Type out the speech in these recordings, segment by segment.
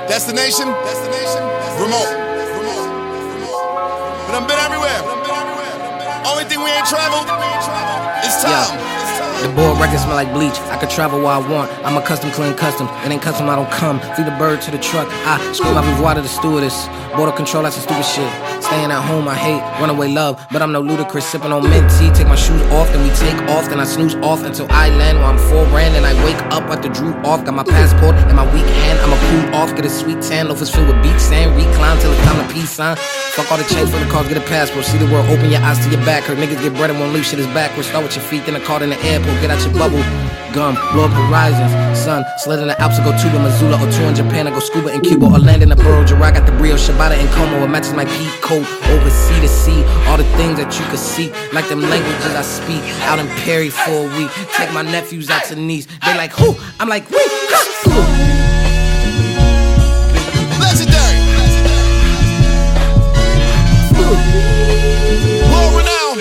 Destination, remote. But I've been everywhere. Only thing we ain't traveled is time. The board records smell like bleach. I could travel where I want. I'm a custom clean custom. It ain't custom, I don't come. Feed the bird to the truck. I scream my revoir to the stewardess. Border control, that's some stupid shit. Staying at home, I hate runaway love. But I'm no ludicrous. Sipping on mint tea. Take my shoes off, then we take off. Then I snooze off until I land where I'm $4 and I wake up at the Drew off. Got my passport in my weak hand. I'ma cool off. Get a sweet tan. Loafers filled with beach sand. Recline till it's time to peace sign. Fuck all the change for the cars, get a passport. See the world, open your eyes to your back. Hurt niggas get bread and won't leave, shit is backwards. Start with your feet, then a card in the airport. Get out your bubble gum, blow up horizons. Sun, slid in the Alps, I go Tuba, Missoula, or tour in Japan. I go scuba in Cuba, or land in the borough. Gerard got the Brio, Shabata and Como. It matches my peak coat, over sea to sea. All the things that you could see, like them languages I speak. Out in Perry for a week. Take my nephews out to Nice. They like, who? I'm like, wait. Legendary. World renowned.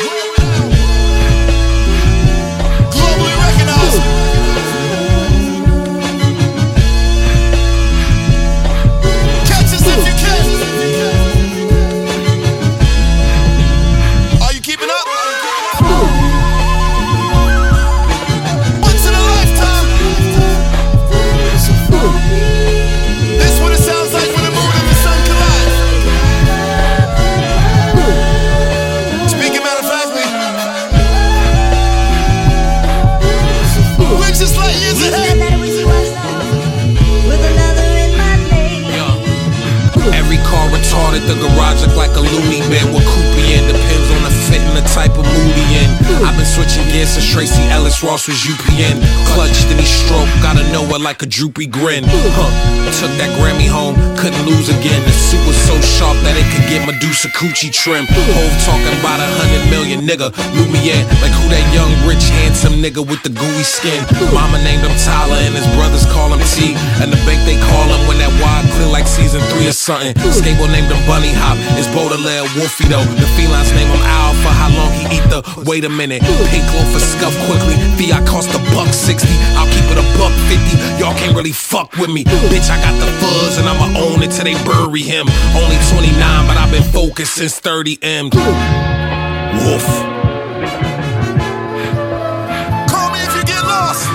Globally recognized. Catch us if you can. Are you keeping up? Once in a lifetime. This what it sounds like when the moon and the sun collide. Speaking matter of factly, we're just like years ahead. Every car retarded, the garage look like a loony bin. What coupe in depends on the fit and the type of mood he in. I've been switching gears since Tracy Ellis Ross was UPN. Clutched and he stroke, gotta know her like a droopy grin. Took that Grammy home, couldn't lose again. The suit was so sharp that it could get Medusa coochie trim. Hove talking about 100 million, nigga. Lumiere, like who that young, rich, handsome nigga with the gooey skin. Mama named him Tyler and his brothers call him T. And the bank they call him when that wide clear like season 3 or something. Skateboard named him Bunny Hop. It's Baudelaire Wolfie though. The felines name him Al for how long he eat the. Wait a minute, pink loaf for scuff quickly. Fiat cost $1.60. I'll keep it $1.50. Y'all can't really fuck with me. Bitch, I got the fuzz and I'ma own it till they bury him. Only 29, but I've been focused since 30 M. Wolf. Call me if you get lost.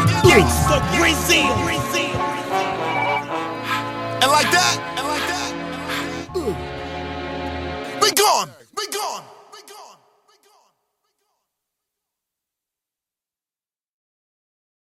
And like that, we gone.